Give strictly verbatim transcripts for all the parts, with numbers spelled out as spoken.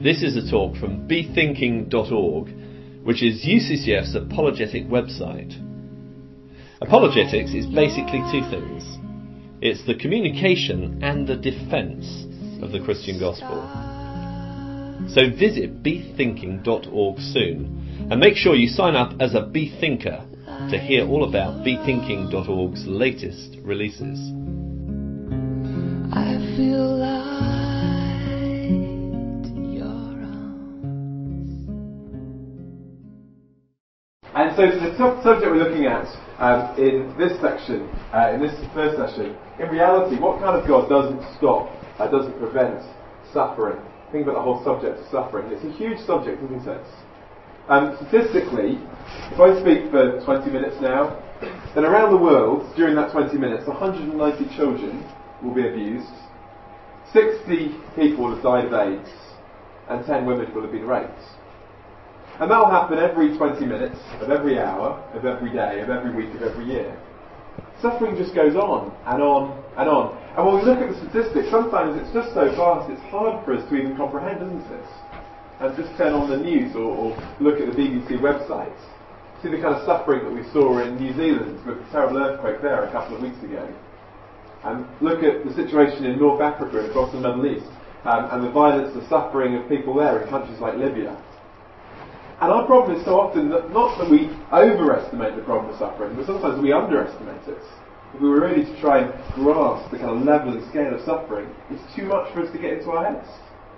This is a talk from be thinking dot org, which is U C C F's apologetic website. Apologetics is basically two things. It's the communication and the defence of the Christian gospel. So visit be thinking dot org soon, and make sure you sign up as a Be Thinker to hear all about be thinking dot org's latest releases. I feel light in your arms. And so the top subject we're looking at um, in this section, uh, in this first session, in reality, what kind of God doesn't stop, uh, doesn't prevent suffering? Think about the whole subject of suffering. It's a huge subject, isn't it? Um, statistically, if I speak for twenty minutes now, then around the world, during that twenty minutes, one hundred ninety children will be abused, sixty people will have died of AIDS, and ten women will have been raped. And that will happen every twenty minutes, of every hour, of every day, of every week, of every year. Suffering just goes on, and on, and on. And when we look at the statistics, sometimes it's just so vast, it's hard for us to even comprehend, isn't it? And just turn on the news, or, or look at the B B C website. See the kind of suffering that we saw in New Zealand with the terrible earthquake there a couple of weeks ago. And look at the situation in North Africa and across the Middle East, um, and the violence, the suffering of people there in countries like Libya. And our problem is so often that not that we overestimate the problem of suffering, but sometimes we underestimate it. If we were really to try and grasp the kind of level and scale of suffering, it's too much for us to get into our heads.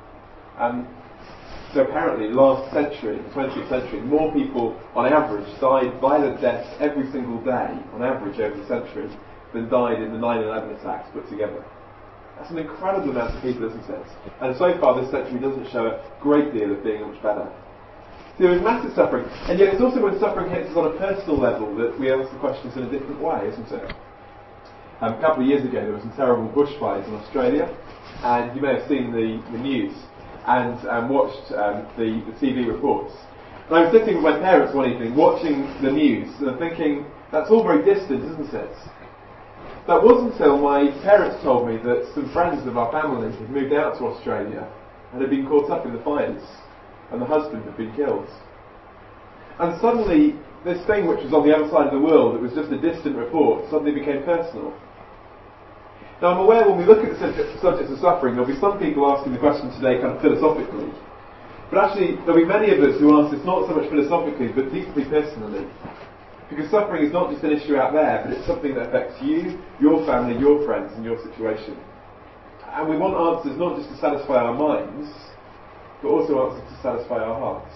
Um, so apparently, last century, the twentieth century, more people on average died violent deaths every single day, on average over the century, than died in the nine eleven attacks put together. That's an incredible amount of people, isn't it? And so far this century doesn't show a great deal of being much better. So there is massive suffering, and yet it's also when suffering hits us on a personal level that we ask the questions in a different way, isn't it? Um, a couple of years ago there were some terrible bushfires in Australia, and you may have seen the, the news and um, watched um, the, the T V reports. And I was sitting with my parents one evening watching the news and thinking, that's all very distant, isn't it? That wasn't until my parents told me that some friends of our family had moved out to Australia and had been caught up in the fires, and the husband had been killed. And suddenly, this thing which was on the other side of the world, that was just a distant report, suddenly became personal. Now I'm aware when we look at the subject, subjects of suffering, there'll be some people asking the question today kind of philosophically. But actually, there'll be many of us who ask this not so much philosophically, but deeply personally. Because suffering is not just an issue out there, but it's something that affects you, your family, your friends, and your situation. And we want answers not just to satisfy our minds, but also answers to satisfy our hearts.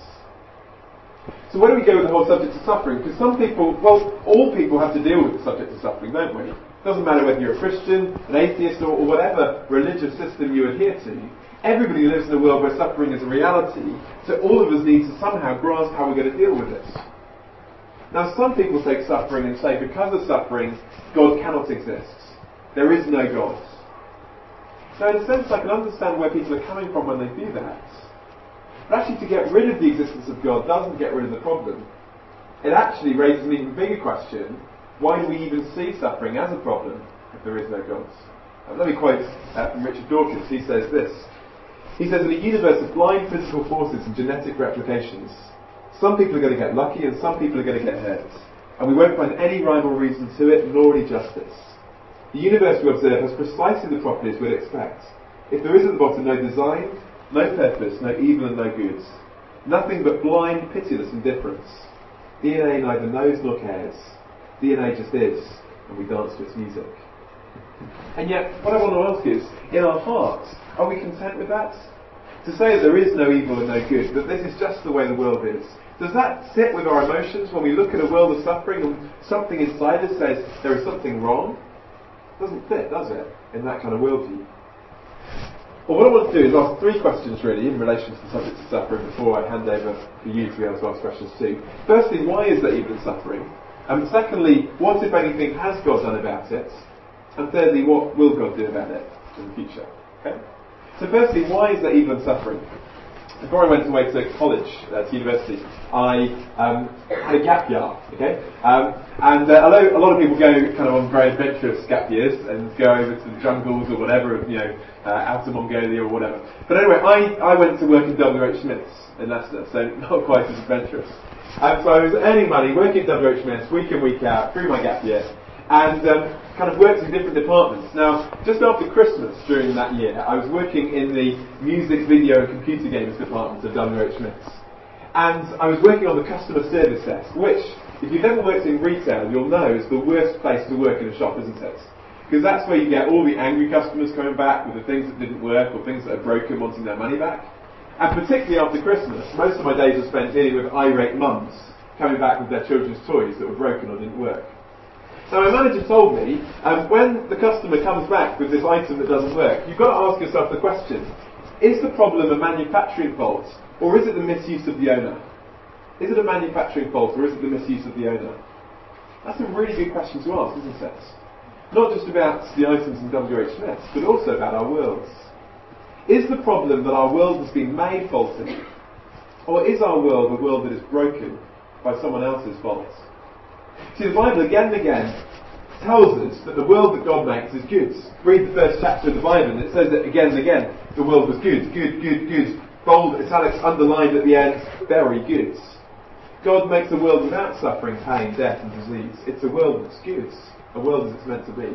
So where do we go with the whole subject of suffering? Because some people, well, all people have to deal with the subject of suffering, don't we? It doesn't matter whether you're a Christian, an atheist, or, or whatever religious system you adhere to. Everybody lives in a world where suffering is a reality, so all of us need to somehow grasp how we're going to deal with it. Now some people take suffering and say, because of suffering, God cannot exist. There is no God. Now in a sense I can understand where people are coming from when they do that. But actually to get rid of the existence of God doesn't get rid of the problem. It actually raises an even bigger question: why do we even see suffering as a problem if there is no God? Now, let me quote uh, from Richard Dawkins. He says this. He says, in a universe of blind physical forces and genetic replications, some people are going to get lucky and some people are going to get hurt. And we won't find any rhyme or reason to it, nor any justice. The universe we observe has precisely the properties we'd expect. If there is at the bottom no design, no purpose, no evil and no good, nothing but blind, pitiless indifference. D N A neither knows nor cares. D N A just is, and we dance to its music. And yet, what I want to ask is, in our hearts, are we content with that? To say that there is no evil and no good, that this is just the way the world is, does that sit with our emotions when we look at a world of suffering and something inside us says there is something wrong? It doesn't fit, does it, in that kind of worldview? Well, what I want to do is ask three questions really in relation to the subject of suffering before I hand over for you to be able to ask questions too. Firstly, why is there even suffering? And secondly, what if anything has God done about it? And thirdly, what will God do about it in the future? Okay? So firstly, why is there even suffering? before I went away to college, uh, to university, I um, had a gap year, okay? Um, and uh, a, lo- a lot of people go kind of on very adventurous gap years and go over to the jungles or whatever, you know, uh, out to Mongolia or whatever. But anyway, I, I went to work in W H Smith's in Leicester, so not quite as adventurous. Um, so I was earning money, working at W H Smith's week in, week out, through my gap year, and um, kind of worked in different departments. Now, just after Christmas during that year, I was working in the music, video and computer games department of W H Smith's. And I was working on the customer service desk, which, if you've ever worked in retail, you'll know is the worst place to work in a shop, isn't it? Because that's where you get all the angry customers coming back with the things that didn't work or things that are broken wanting their money back. And particularly after Christmas, most of my days are spent dealing with irate mums coming back with their children's toys that were broken or didn't work. Now, my manager told me, um, when the customer comes back with this item that doesn't work, you've got to ask yourself the question, is the problem a manufacturing fault, or is it the misuse of the owner? Is it a manufacturing fault, or is it the misuse of the owner? That's a really good question to ask, isn't it? Not just about the items in W H Smith's, but also about our worlds. Is the problem that our world has been made faulty, or is our world a world that is broken by someone else's fault? See, the Bible again and again tells us that the world that God makes is good. Read the first chapter of the Bible and it says that again and again the world was good, good, good, good. Bold, italics, underlined at the end, very good. God makes a world without suffering, pain, death and disease. It's a world that's good, a world as it's meant to be.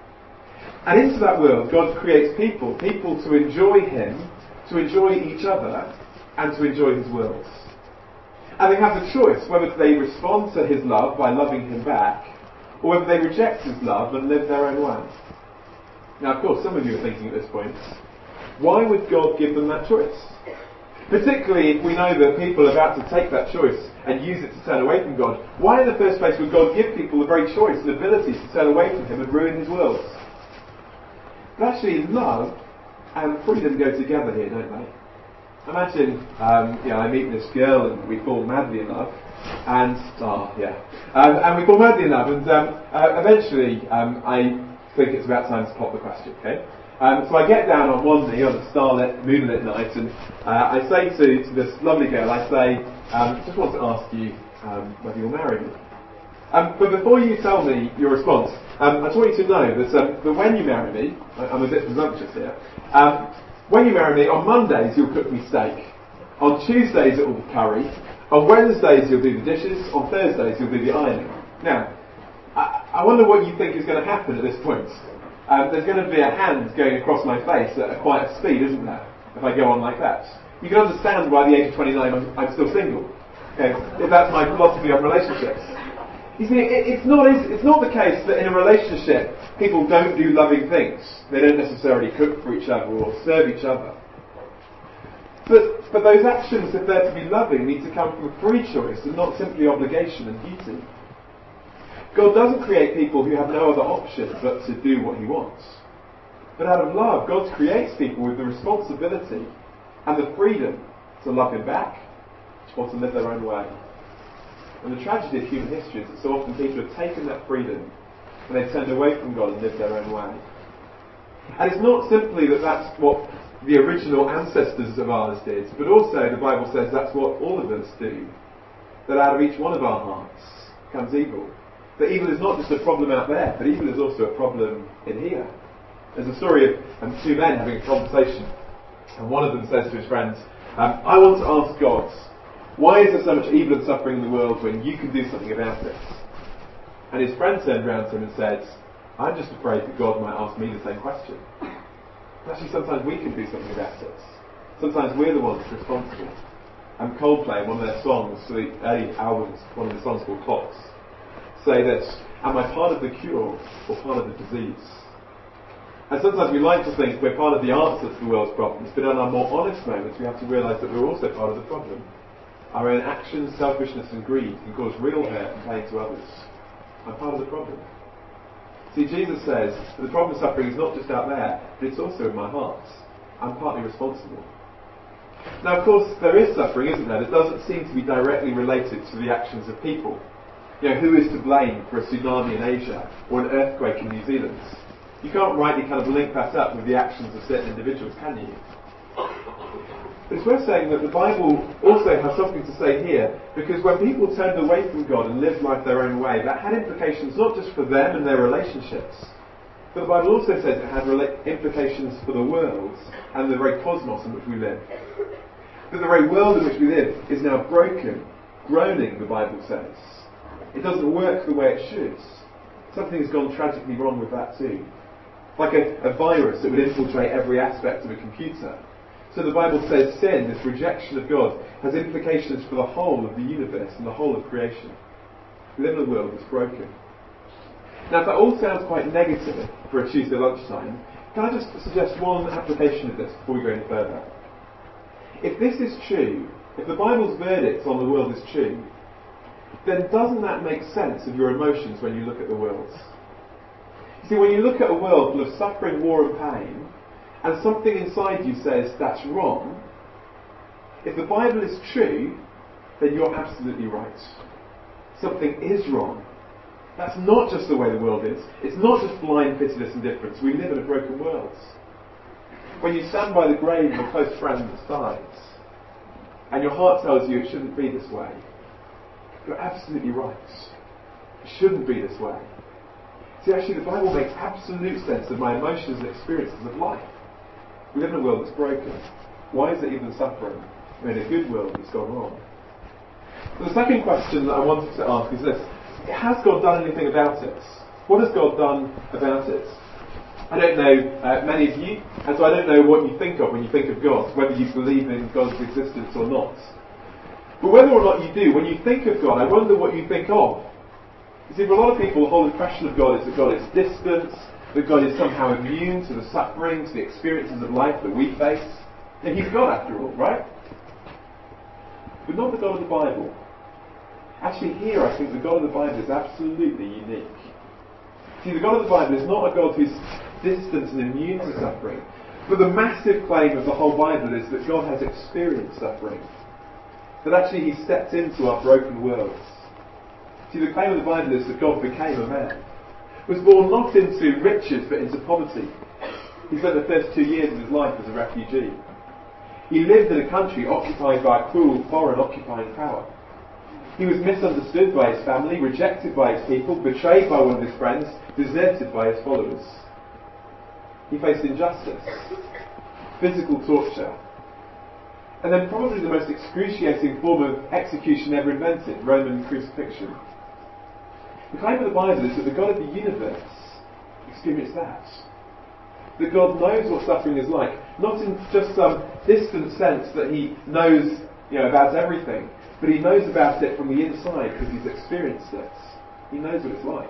And into that world God creates people, people to enjoy Him, to enjoy each other and to enjoy His world. And they have the choice whether they respond to His love by loving Him back, or whether they reject His love and live their own way. Now, of course, some of you are thinking at this point, why would God give them that choice? Particularly if we know that people are about to take that choice and use it to turn away from God. Why in the first place would God give people the very choice and ability to turn away from Him and ruin His world? But actually, love and freedom go together here, don't they? Imagine, um, you know, I meet this girl and we fall madly in love, and oh yeah, um, and we fall madly in love, and um, uh, eventually um, I think it's about time to pop the question. Okay, um, so I get down on one knee on a starlit, moonlit night, and uh, I say to, to this lovely girl, I say, um, just want to ask you um, whether you'll marry me. Um, but before you tell me your response, um, I just want you to know that, um, that when you marry me, I, I'm a bit presumptuous here. Um, When you marry me, on Mondays you'll cook me steak. On Tuesdays it will be curry. On Wednesdays you'll do the dishes. On Thursdays you'll do the ironing. Now, I, I wonder what you think is going to happen at this point. Um, there's going to be a hand going across my face at a quite a speed, isn't there? If I go on like that. You can understand why at the age of twenty-nine I'm, I'm still single. Okay, if that's my philosophy on relationships. You see, it, it's not it's not the case that in a relationship people don't do loving things. They don't necessarily cook for each other or serve each other. But but those actions, if they're to be loving, need to come from free choice and not simply obligation and duty. God doesn't create people who have no other option but to do what He wants. But out of love, God creates people with the responsibility and the freedom to love Him back or to live their own way. And the tragedy of human history is that so often people have taken that freedom and they've turned away from God and lived their own way. And it's not simply that that's what the original ancestors of ours did, but also the Bible says that's what all of us do. That out of each one of our hearts comes evil. That evil is not just a problem out there, but evil is also a problem in here. There's a story of um, two men having a conversation, and one of them says to his friends, um, I want to ask God, why is there so much evil and suffering in the world when you can do something about it? And his friend turned around to him and said, I'm just afraid that God might ask me the same question. Actually, sometimes we can do something about it. Sometimes we're the ones responsible. And Coldplay, one of their songs, the early albums, one of the songs called Clocks, say this, am I part of the cure or part of the disease? And sometimes we like to think we're part of the answer to the world's problems, but in our more honest moments we have to realise that we're also part of the problem. Our own actions, selfishness and greed can cause real hurt and pain to others. I'm part of the problem. See, Jesus says that the problem of suffering is not just out there, but it's also in my heart. I'm partly responsible. Now, of course, there is suffering, isn't there? That doesn't seem to be directly related to the actions of people. You know, who is to blame for a tsunami in Asia or an earthquake in New Zealand? You can't rightly kind of link that up with the actions of certain individuals, can you? But it's worth saying that the Bible also has something to say here, because when people turned away from God and lived life their own way, that had implications not just for them and their relationships, but the Bible also says it had rela- implications for the world and the very cosmos in which we live. That the very world in which we live is now broken, groaning, the Bible says. It doesn't work the way it should. Something has gone tragically wrong with that too. Like a, a virus that would infiltrate every aspect of a computer. So the Bible says sin, this rejection of God, has implications for the whole of the universe and the whole of creation. We live in a world that's broken. Now, if that all sounds quite negative for a Tuesday lunchtime, can I just suggest one application of this before we go any further? If this is true, if the Bible's verdict on the world is true, then doesn't that make sense of your emotions when you look at the world? You see, when you look at a world full of suffering, war and pain, and something inside you says that's wrong, if the Bible is true, then you're absolutely right. Something is wrong. That's not just the way the world is. It's not just blind, pitiless indifference. We live in a broken world. When you stand by the grave of a close friend that's died, and your heart tells you it shouldn't be this way, you're absolutely right. It shouldn't be this way. See, actually, the Bible makes absolute sense of my emotions and experiences of life. We live in a world that's broken. Why is it even suffering? We're in a good world that's gone wrong. So the second question that I wanted to ask is this. Has God done anything about it? What has God done about it? I don't know uh, many of you, and so I don't know what you think of when you think of God, whether you believe in God's existence or not. But whether or not you do, when you think of God, I wonder what you think of. You see, for a lot of people, the whole impression of God is that God is distant, that God is somehow immune to the suffering, to the experiences of life that we face. And He's God after all, right? But not the God of the Bible. Actually, here I think the God of the Bible is absolutely unique. See, the God of the Bible is not a God who's distant and immune to suffering, but the massive claim of the whole Bible is that God has experienced suffering. That actually He stepped into our broken worlds. See, the claim of the Bible is that God became a man. Was born not into riches but into poverty. He spent the first two years of his life as a refugee. He lived in a country occupied by a cruel foreign occupying power. He was misunderstood by his family, rejected by his people, betrayed by one of his friends, deserted by his followers. He faced injustice, physical torture, and then probably the most excruciating form of execution ever invented, Roman crucifixion. The claim of the Bible is that the God of the universe experienced that. That God knows what suffering is like, not in just some distant sense that He knows, you know, about everything, but He knows about it from the inside because He's experienced it. He knows what it's like.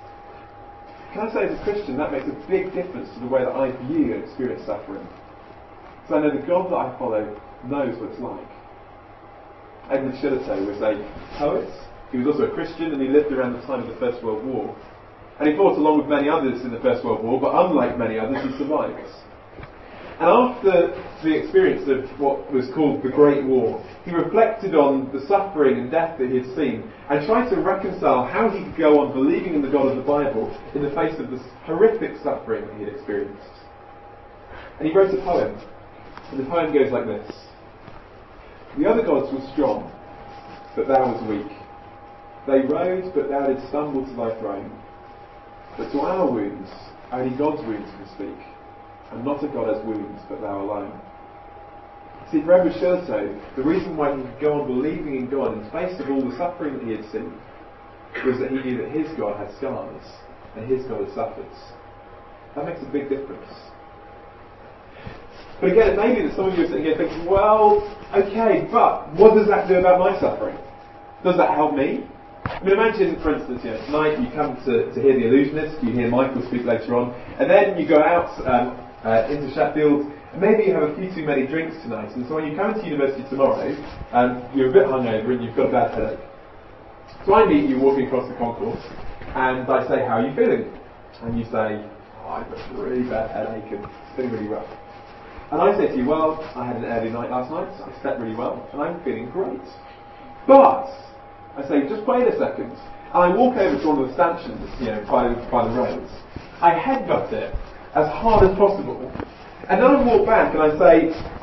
Can I say as a Christian, that makes a big difference to the way that I view and experience suffering. So I know the God that I follow knows what it's like. Edmund Shillito was a poet. He was also a Christian, and he lived around the time of the First World War. And he fought along with many others in the First World War, but unlike many others, he survived. And after the experience of what was called the Great War, he reflected on the suffering and death that he had seen, and tried to reconcile how he could go on believing in the God of the Bible in the face of this horrific suffering that he had experienced. And he wrote a poem, and the poem goes like this. The other gods were strong, but thou was weak. They rose, but thou didst stumble to thy throne. But to our wounds, only God's wounds can speak, and not a God has wounds, but thou alone. See, for Edward Shillito, the reason why he could go on believing in God in the face of all the suffering that he had seen was that he knew that his God had scars, and his God had suffered. That makes a big difference. But again, it may be that some of you are sitting here thinking, well, okay, but what does that do about my suffering? Does that help me? I mean, imagine, for instance, you know, tonight you come to, to hear The Illusionist, you hear Michael speak later on, and then you go out um, uh, into Sheffield, and maybe you have a few too many drinks tonight, and so when you come into university tomorrow, um, you're a bit hungover and you've got a bad headache. So I meet you walking across the concourse, and I say, how are you feeling? And you say, oh, I've got a really bad headache and it's feeling really rough. And I say to you, well, I had an early night last night, so I slept really well, and I'm feeling great. But I say, just wait a second. And I walk over to one of the stanchions, you know, by, by the roads. I headbutt it as hard as possible. And then I walk back and I say,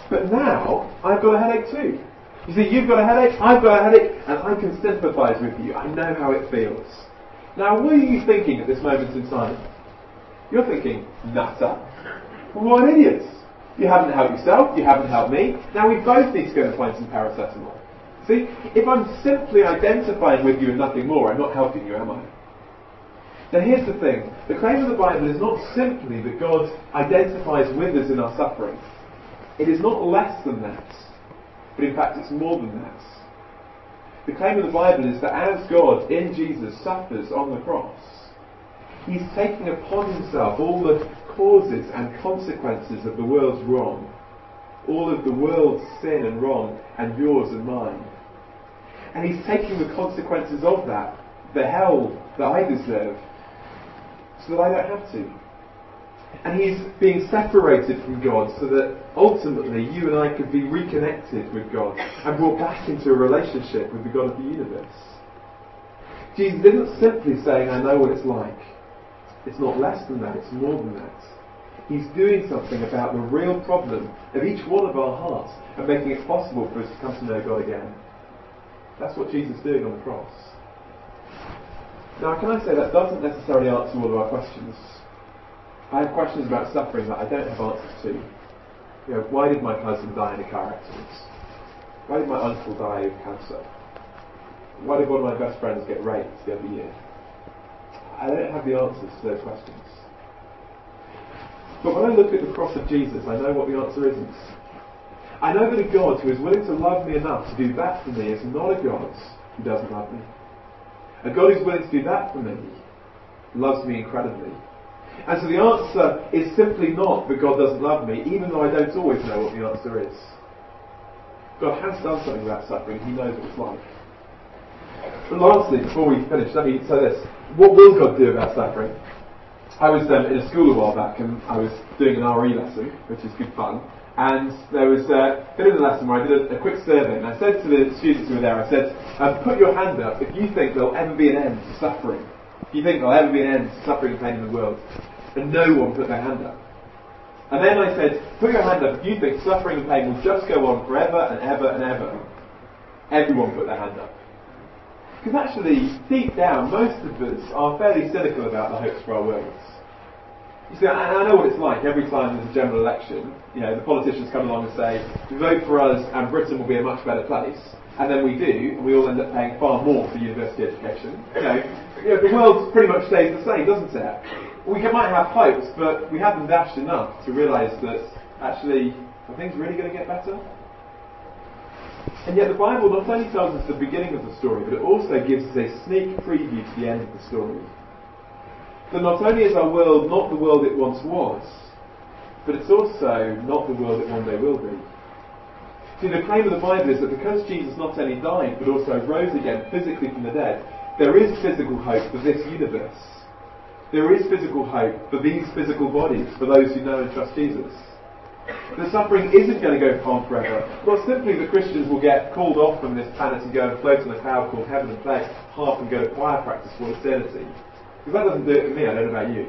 But now, I've got a headache too. You see, you've got a headache, I've got a headache, and I can sympathise with you. I know how it feels. Now, what are you thinking at this moment in time? You're thinking, nutter. What an idiot. You haven't helped yourself, you haven't helped me. Now we both need to go and find some paracetamol. See, if I'm simply identifying with you and nothing more, I'm not helping you, am I? Now here's the thing. The claim of the Bible is not simply that God identifies with us in our suffering. It is not less than that. But in fact it's more than that. The claim of the Bible is that as God in Jesus suffers on the cross, He's taking upon Himself all the causes and consequences of the world's wrong. All of the world's sin and wrong, and yours and mine. And He's taking the consequences of that, the hell that I deserve, so that I don't have to. And He's being separated from God so that ultimately you and I could be reconnected with God and brought back into a relationship with the God of the universe. Jesus isn't simply saying, I know what it's like. It's not less than that, it's more than that. He's doing something about the real problem of each one of our hearts and making it possible for us to come to know God again. That's what Jesus is doing on the cross. Now, can I say that doesn't necessarily answer all of our questions? I have questions about suffering that I don't have answers to. You know, why did my cousin die in a car accident? Why did my uncle die of cancer? Why did one of my best friends get raped the other year? I don't have the answers to those questions. But when I look at the cross of Jesus, I know what the answer isn't. I know that a God who is willing to love me enough to do that for me is not a God who doesn't love me. A God who's willing to do that for me loves me incredibly. And so the answer is simply not that God doesn't love me, even though I don't always know what the answer is. God has done something about suffering. He knows what it's like. But lastly, before we finish, let me say this. What will God do about suffering? I was um, in a school a while back and I was doing an R E lesson, which is good fun. And there was a bit of the lesson where I did a, a quick survey, and I said to the students who were there, I said, um, put your hand up if you think there'll ever be an end to suffering. If you think there'll ever be an end to suffering and pain in the world. And no one put their hand up. And then I said, put your hand up if you think suffering and pain will just go on forever and ever and ever. Everyone put their hand up. Because actually, deep down, most of us are fairly cynical about the hopes for our worlds. You see, I, I know what it's like every time there's a general election. You know, the politicians come along and say, vote for us and Britain will be a much better place. And then we do, and we all end up paying far more for university education. You know, you know the world pretty much stays the same, doesn't it? We can, might have hopes, but we haven't dashed enough to realise that actually, are things really going to get better? And yet the Bible not only tells us the beginning of the story, but it also gives us a sneak preview to the end of the story. That not only is our world not the world it once was, but it's also not the world it one day will be. See, the claim of the Bible is that because Jesus not only died, but also rose again physically from the dead, there is physical hope for this universe. There is physical hope for these physical bodies, for those who know and trust Jesus. The suffering isn't going to go on forever. Not simply that Christians will get called off from this planet and go and float on a cloud called heaven and play harp and go to choir practice for eternity. Because that doesn't do it for me, I don't know about you.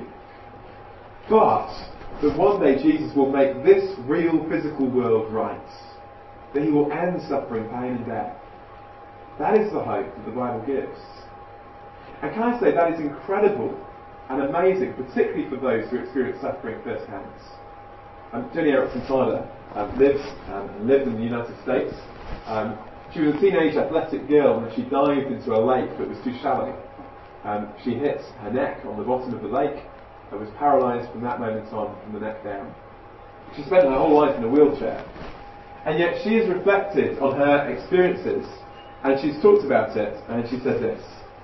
But that one day Jesus will make this real physical world right. That He will end suffering, pain and death. That is the hope that the Bible gives. And can I say that is incredible and amazing, particularly for those who experience suffering firsthand. Um, Jenny Erickson Tyler um, lives um, and lived in the United States. Um, she was a teenage athletic girl and she dived into a lake that was too shallow. Um, she hit her neck on the bottom of the lake and was paralysed from that moment on, from the neck down. She spent her whole life in a wheelchair. And yet she has reflected on her experiences and she's talked about it, and she said this: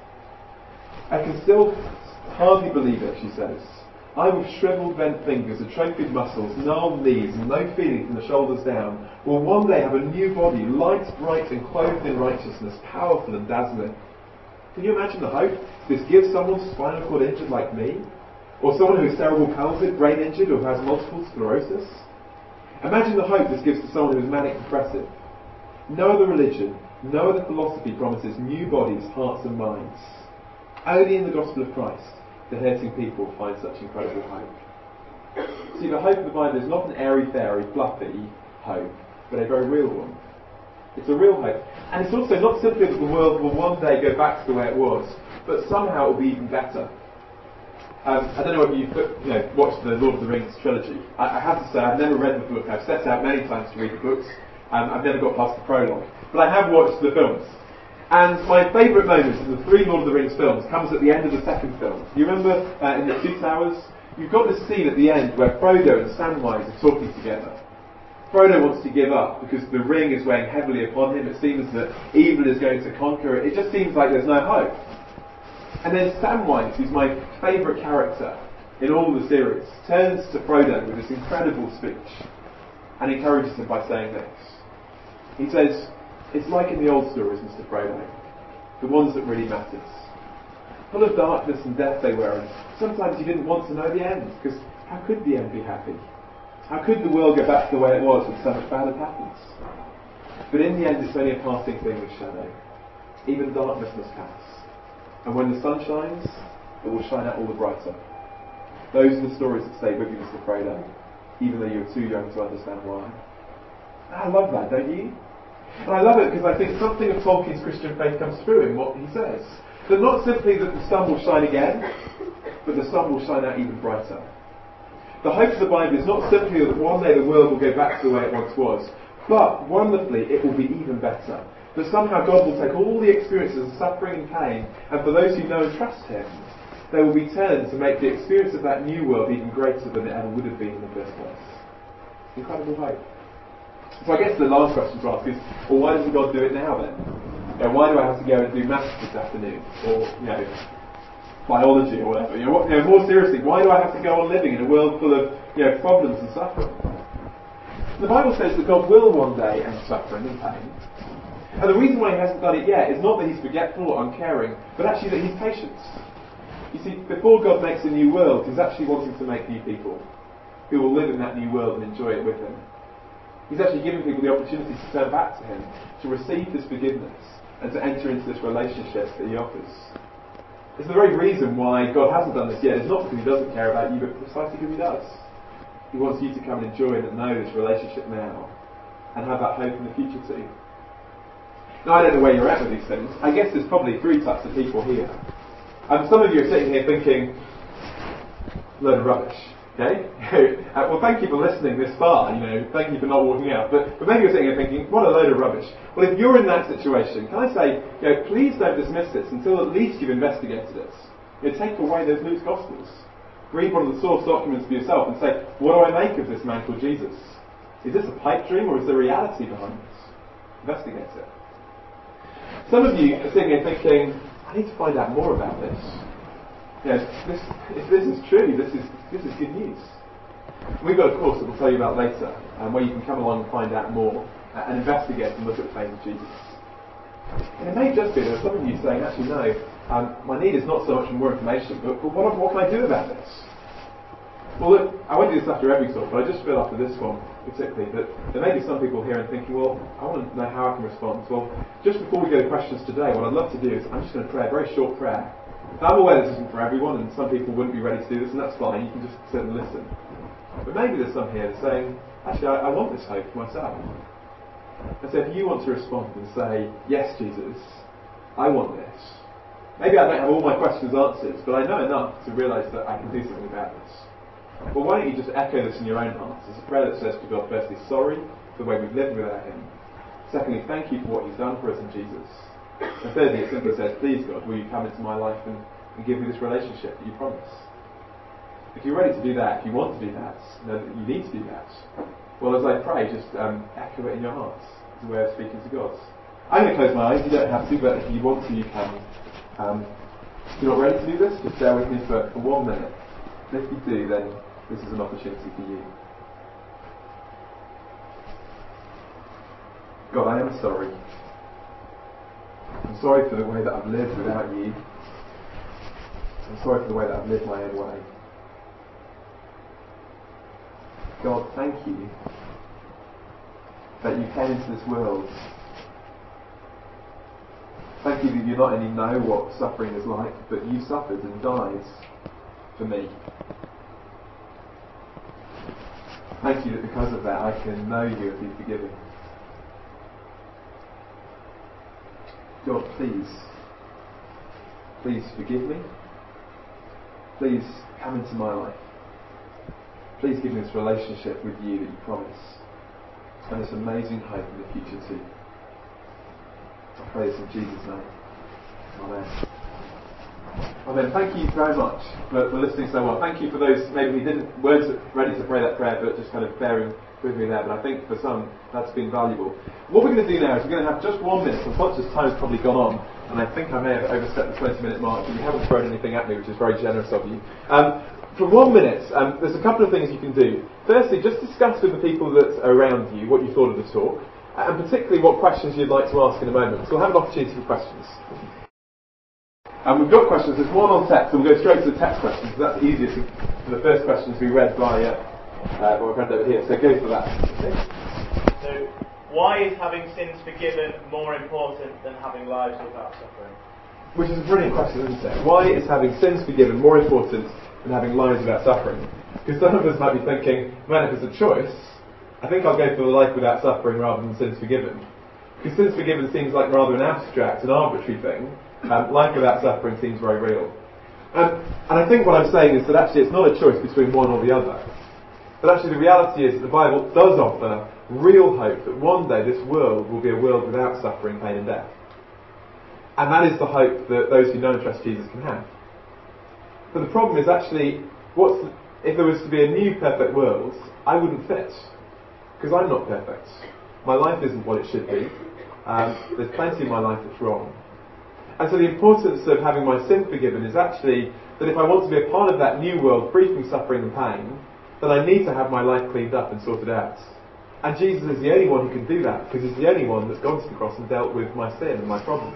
I can still hardly believe it, she says. I with shriveled bent fingers, atrophied muscles, gnarled knees, and no feeling from the shoulders down, will one day have a new body, light, bright, and clothed in righteousness, powerful and dazzling. Can you imagine the hope this gives someone spinal cord injured like me? Or someone who is cerebral palsy, brain injured, or who has multiple sclerosis? Imagine the hope this gives to someone who is manic depressive. No other religion, no other philosophy promises new bodies, hearts and minds. Only in the gospel of Christ the hurting people find such incredible hope. See, the hope of the Bible is not an airy-fairy, fluffy, hope, but a very real one. It's a real hope. And it's also not simply that the world will one day go back to the way it was, but somehow it will be even better. Um, I don't know if you've you know, watched the Lord of the Rings trilogy. I, I have to say, I've never read the book. I've set out many times to read the books. Um, I've never got past the prologue. But I have watched the films. And my favourite moment in the three Lord of the Rings films comes at the end of the second film. You remember uh, in the Two Towers? You've got this scene at the end where Frodo and Samwise are talking together. Frodo wants to give up because the ring is weighing heavily upon him. It seems that evil is going to conquer it. It just seems like there's no hope. And then Samwise, who's my favourite character in all of the series, turns to Frodo with this incredible speech and encourages him by saying this. He says, "It's like in the old stories, Mister Frodo, the ones that really matters. Full of darkness and death they were, and sometimes you didn't want to know the end, because how could the end be happy? How could the world go back to the way it was when so much bad had happened? But in the end it's only a passing thing with shadow. Even darkness must pass. And when the sun shines, it will shine out all the brighter. Those are the stories that stay with you, Mister Frodo, even though you're too young to understand why." I love that, don't you? And I love it because I think something of Tolkien's Christian faith comes through in what he says. That not simply that the sun will shine again, but the sun will shine out even brighter. The hope of the Bible is not simply that one day the world will go back to the way it once was, but wonderfully it will be even better. That somehow God will take all the experiences of suffering and pain, and for those who know and trust Him, they will be turned to make the experience of that new world even greater than it ever would have been in the first place. Incredible hope. So I guess the last question to ask is, well, why doesn't God do it now then? You know, why do I have to go and do maths this afternoon? Or, you know, biology or whatever? You know, what, you know, more seriously, why do I have to go on living in a world full of, you know, problems and suffering? The Bible says that God will one day end suffering and pain. And the reason why He hasn't done it yet is not that He's forgetful or uncaring, but actually that He's patient. You see, before God makes a new world, He's actually wanting to make new people who will live in that new world and enjoy it with Him. He's actually giving people the opportunity to turn back to Him, to receive His forgiveness, and to enter into this relationship that He offers. It's the very reason why God hasn't done this yet. It's not because He doesn't care about you, but precisely because He does. He wants you to come and enjoy and know this relationship now, and have that hope in the future too. Now, I don't know where you're at with these things. I guess there's probably three types of people here. Um, some of you are sitting here thinking, load of rubbish. Okay? uh, well, thank you for listening this far. You know, thank you for not walking out. But, but maybe you're sitting here thinking, what a load of rubbish. Well, if you're in that situation, can I say, you know, please don't dismiss this until at least you've investigated it. You know, take away those loose gospels. Read one of the source documents for yourself and say, what do I make of this man called Jesus? Is this a pipe dream or is there reality behind this? Investigate it. Some of you are sitting here thinking, I need to find out more about this. Yes, this, if this is true, this is this is good news. We've got a course that we'll tell you about later, um, where you can come along and find out more uh, and investigate and look at the faith of Jesus. And it may just be there are some of you saying, actually no, um, my need is not so much for more information, but, but what, what can I do about this? Well, look, I won't do this after every talk, but I just feel after this one particularly that there may be some people here and thinking, well, I want to know how I can respond. Well, just before we go to questions today, what I'd love to do is I'm just going to pray a very short prayer. Now, I'm aware this isn't for everyone, and some people wouldn't be ready to do this, and that's fine. You can just sit and listen. But maybe there's some here saying, actually, I, I want this hope for myself. And so if you want to respond and say, yes, Jesus, I want this. Maybe I don't have all my questions answered, but I know enough to realise that I can do something about this. Well, why don't you just echo this in your own hearts? It's a prayer that says to God, firstly, sorry for the way we've lived without Him. Secondly, thank you for what He's done for us in Jesus. And thirdly, it simply says, please God, will you come into my life and, and give me this relationship that you promise? If you're ready to do that, if you want to do that, know that you need to do that, well, as I pray, just um, echo it in your hearts as a way of speaking to God. I'm going to close my eyes. You don't have to, but if you want to, you can. Um, if you're not ready to do this, just bear with me for, for one minute. And if you do, then this is an opportunity for you. God, I am sorry. I'm sorry for the way that I've lived without you. I'm sorry for the way that I've lived my own way. God, thank you that you came into this world. Thank you that you not only know what suffering is like, but you suffered and died for me. Thank you that because of that I can know you and be forgiven. God, please, please forgive me. Please come into my life. Please give me this relationship with you that you promise, and this amazing hope in the future too. I pray this in Jesus' name. Amen. Amen. Thank you very much for, for listening so well. Thank you for those maybe who didn't weren't ready to pray that prayer, but just kind of bearing with me there. But I think for some that's been valuable. What we're going to do now is we're going to have just one minute. I'm conscious time's probably gone on, and I think I may have overstepped the twenty minute mark, but you haven't thrown anything at me, which is very generous of you. Um, for one minute, um, there's a couple of things you can do. Firstly, just discuss with the people that are around you what you thought of the talk, and particularly what questions you'd like to ask in a moment. So we'll have an opportunity for questions. And we've got questions. There's one on text, and we'll go straight to the text questions. That's easiest for the first question to be read by uh, uh, my friend over here. So go for that. Okay. So, why is having sins forgiven more important than having lives without suffering? Which is a brilliant question, isn't it? Why is having sins forgiven more important than having lives without suffering? Because some of us might be thinking, man, if it's a choice, I think I'll go for the life without suffering rather than sins forgiven. Because sins forgiven seems like rather an abstract and arbitrary thing. Um, life without suffering seems very real. Um, and I think what I'm saying is that actually it's not a choice between one or the other. But actually the reality is that the Bible does offer real hope that one day this world will be a world without suffering, pain and death. And that is the hope that those who know and trust Jesus can have. But the problem is actually, what's the, if there was to be a new perfect world, I wouldn't fit. Because I'm not perfect. My life isn't what it should be. Um, there's plenty in my life that's wrong. And so the importance of having my sin forgiven is actually that if I want to be a part of that new world free from suffering and pain, then I need to have my life cleaned up and sorted out. And Jesus is the only one who can do that, because he's the only one that's gone to the cross and dealt with my sin and my problems.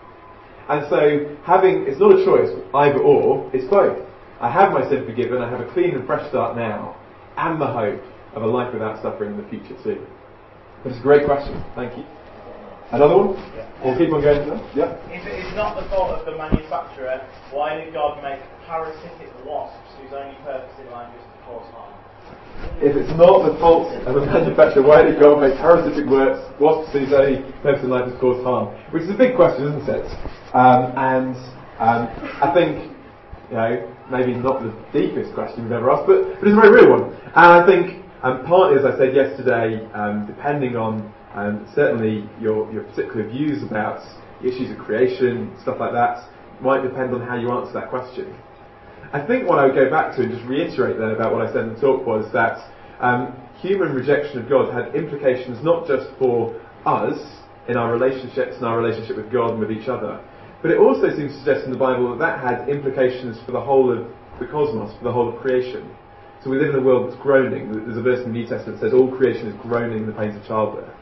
And so having, it's not a choice, either or, it's both. I have my sin forgiven, I have a clean and fresh start now, and the hope of a life without suffering in the future too. It's a great question, thank you. Another one? Yeah. We'll keep on going. Yeah. If it is not the fault of the manufacturer, why did God make parasitic wasps whose only purpose in life is to cause harm? If it's not the fault of the manufacturer, why did God make parasitic wasps whose only purpose in life is to cause harm? Which is a big question, isn't it? Um, and um, I think, you know, maybe not the deepest question we've ever asked, but, but it's a very real one. And I think, um, partly, as I said yesterday, um, depending on Um, certainly your, your particular views about issues of creation, stuff like that, might depend on how you answer that question. I think what I would go back to and just reiterate then about what I said in the talk was that um, human rejection of God had implications not just for us in our relationships and our relationship with God and with each other, but it also seems to suggest in the Bible that that had implications for the whole of the cosmos, for the whole of creation. So we live in a world that's groaning. There's a verse in the New Testament that says all creation is groaning in the pains of childbirth.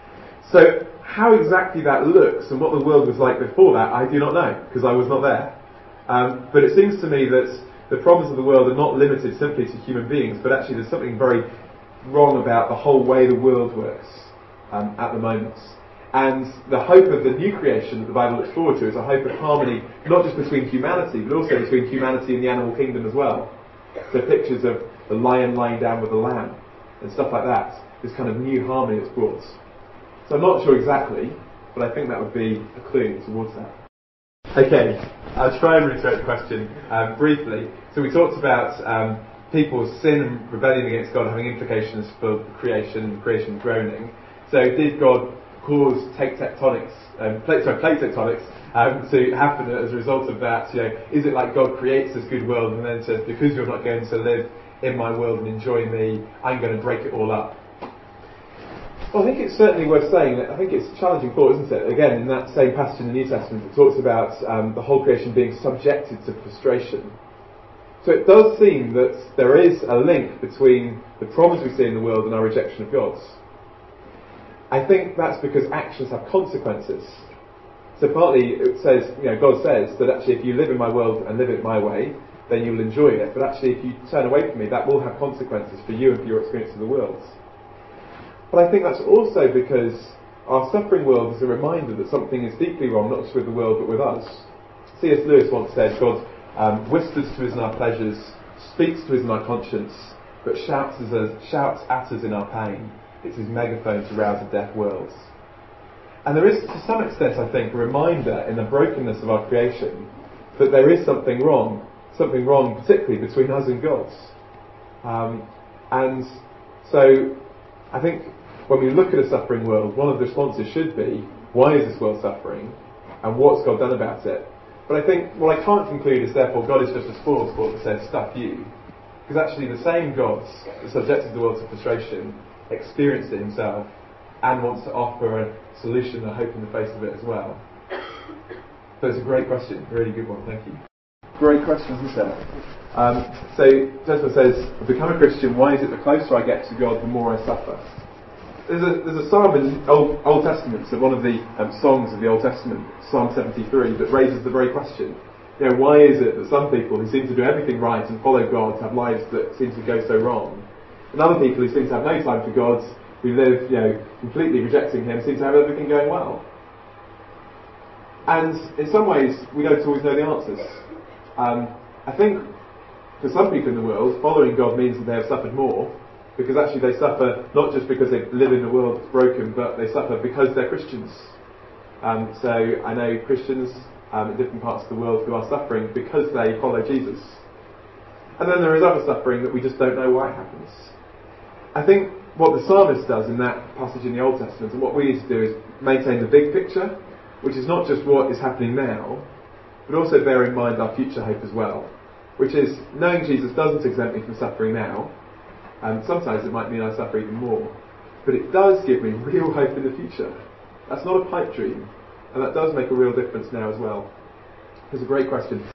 So how exactly that looks and what the world was like before that, I do not know, because I was not there. Um, but it seems to me that the problems of the world are not limited simply to human beings, but actually there's something very wrong about the whole way the world works um, at the moment. And the hope of the new creation that the Bible looks forward to is a hope of harmony, not just between humanity, but also between humanity and the animal kingdom as well. So pictures of the lion lying down with the lamb and stuff like that, this kind of new harmony that's brought. So I'm not sure exactly, but I think that would be a clue towards that. Okay, I'll try and reiterate the question um, briefly. So we talked about um, people's sin and rebellion against God having implications for creation, creation groaning. So did God cause take tectonics, um, plate, sorry, plate tectonics um, to happen as a result of that? You know, is it like God creates this good world and then says, because you're not going to live in my world and enjoy me, I'm going to break it all up? Well, I think it's certainly worth saying that I think it's a challenging thought, isn't it? Again, in that same passage in the New Testament, it talks about um, the whole creation being subjected to frustration. So it does seem that there is a link between the problems we see in the world and our rejection of God. I think that's because actions have consequences. So partly it says, you know, God says that actually if you live in my world and live it my way, then you'll enjoy it. But actually if you turn away from me, that will have consequences for you and for your experience of the world. But I think that's also because our suffering world is a reminder that something is deeply wrong, not just with the world, but with us. C S Lewis once said, God um, whispers to us in our pleasures, speaks to us in our conscience, but shouts, as a, shouts at us in our pain. It's his megaphone to rouse a deaf world. And there is, to some extent, I think, a reminder in the brokenness of our creation that there is something wrong, something wrong particularly between us and God. Um, and so I think when we look at a suffering world, one of the responses should be, why is this world suffering? And what's God done about it? But I think what I can't conclude is therefore God is just a spoil sport that says, stuff you. Because actually the same God that subjected the world to frustration experienced it himself and wants to offer a solution, a hope in the face of it as well. So it's a great question, a really good one, thank you. Great question, isn't it? Um, so Joseph says, I've become a Christian, why is it the closer I get to God, the more I suffer? There's a, there's a psalm in the Old, Old Testament, so one of the um, songs of the Old Testament, Psalm seventy-three, that raises the very question. You know, why is it that some people who seem to do everything right and follow God have lives that seem to go so wrong? And other people who seem to have no time for God, who live, you know, completely rejecting him, seem to have everything going well. And in some ways, we don't always know the answers. Um, I think for some people in the world, following God means that they have suffered more, because actually they suffer not just because they live in a world that's broken, but they suffer because they're Christians. Um, so I know Christians um, in different parts of the world who are suffering because they follow Jesus. And then there is other suffering that we just don't know why it happens. I think what the psalmist does in that passage in the Old Testament, and what we need to do, is maintain the big picture, which is not just what is happening now, but also bear in mind our future hope as well, which is knowing Jesus doesn't exempt me from suffering now, and sometimes it might mean I suffer even more, but it does give me real hope in the future. That's not a pipe dream, and that does make a real difference now as well. It's a great question.